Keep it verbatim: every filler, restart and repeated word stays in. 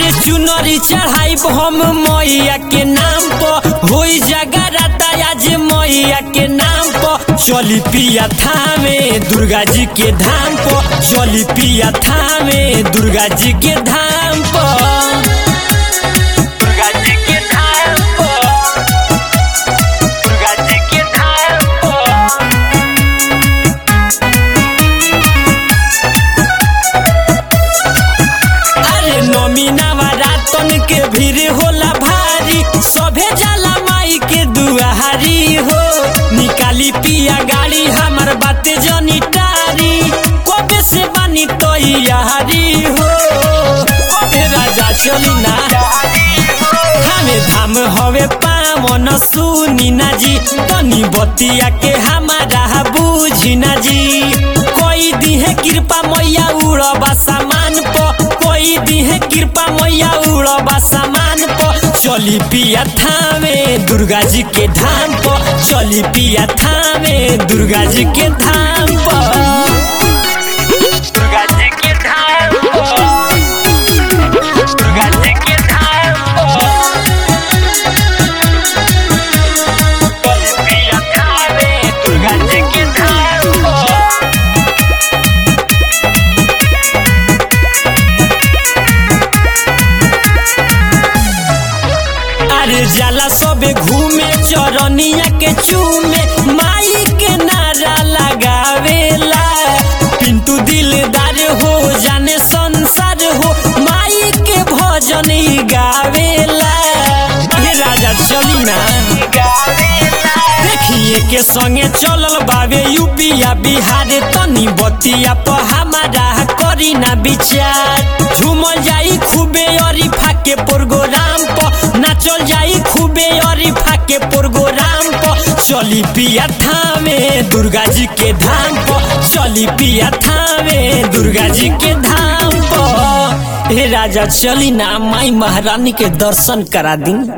अरे चुनरी चढ़ाई हम मैया के नाम पर, होई जगराता आज मैया के नाम पर। चली पिया थामे दुर्गा जी के धाम पर, चली पिया थामे दुर्गा जी के धाम पर, दुर्गा जी के धाम पर, दुर्गा जी के धाम पर। अरे नौमी नवरातन के भीड़ होला भारी, सभे जाला माई के दुआरी हो। निकाली पिया गाड़ी हमर बाते जनी टारी, कबे से बानी तैयारी हो। ए राजा चली ना हमें धाम हवे पावन सुनी ना जी, तनी बतिया के हमारा बूझी ना जी। कोई दिहे कृपा मैया उड़बा सामान पर, कोई दिहे कृपा मैया उड़बा सामान पर। चली पिया थामे दुर्गा जी के धाम पर, चली पिया थामे दुर्गा जी के धाम पर, दुर्गा जी के धाम पर, दुर्गा जी के धाम पर। चली पिया थामे दुर्गा जी के धाम पर। अरे जाला सबे घूमे चरनिया के चूमे, माई के नारा लगावेला। पिंटू दिलदार हो जाने संसार हो, माई के भजन ही गावेला। हे राजा चली ना देखिए के संगे चलल बावे यूपिया बिहार, तनी बतिया पर हमारा करी ना विचार। झूमल जाई खूबे अरिफा के प्रोग्राम पर, नाचल जाई खूबे अरिफा के प्रोग्राम पर। चली पिया थामे दुर्गा जी के धाम पर, चली पिया थामे दुर्गा जी के धाम पर। हे राजा चली ना माई महारानी के दर्शन करा दी।